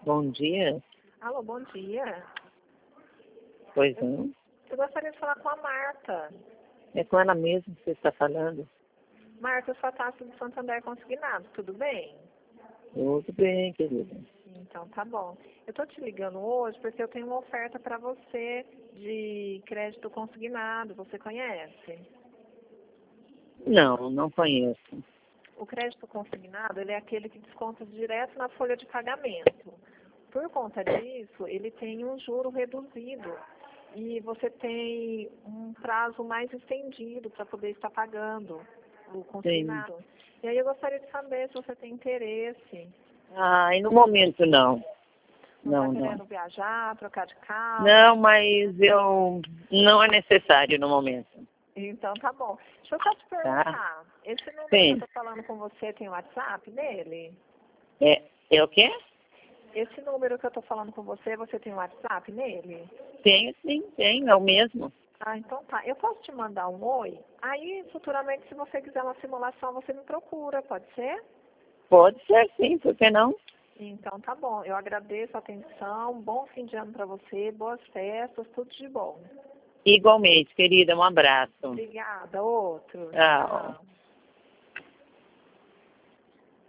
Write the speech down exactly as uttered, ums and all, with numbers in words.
Bom dia. Alô, bom dia. Pois não. Eu gostaria de falar com a Marta. É com ela mesmo que você está falando. Marta, eu sou a Tássia do Santander Consignado, tudo bem? Tudo bem, querida. Então tá bom. Eu tô te ligando hoje porque eu tenho uma oferta para você de crédito consignado, você conhece? Não, não conheço. O crédito consignado, ele é aquele que desconta direto na folha de pagamento. Por conta disso, ele tem um juro reduzido e você tem um prazo mais estendido para poder estar pagando o consignado. Sim. E aí eu gostaria de saber se você tem interesse. Ah, e no momento não. Não está Não, querendo não. viajar, trocar de carro? Não, mas eu não é necessário no momento. Então tá bom. Deixa eu só te Tá? perguntar, esse número que eu Sim. estou falando com você tem WhatsApp nele? É, é o quê? Esse número que eu estou falando com você, você tem WhatsApp nele? Tenho, sim, tem, é o mesmo. Ah, então tá. Eu posso te mandar um oi? Aí, futuramente, se você quiser uma simulação, você me procura, pode ser? Pode ser sim, por que não? Então tá bom. Eu agradeço a atenção, bom fim de ano para você, boas festas, tudo de bom. Igualmente, querida, um abraço. Obrigada. Outro. Tchau. Tchau.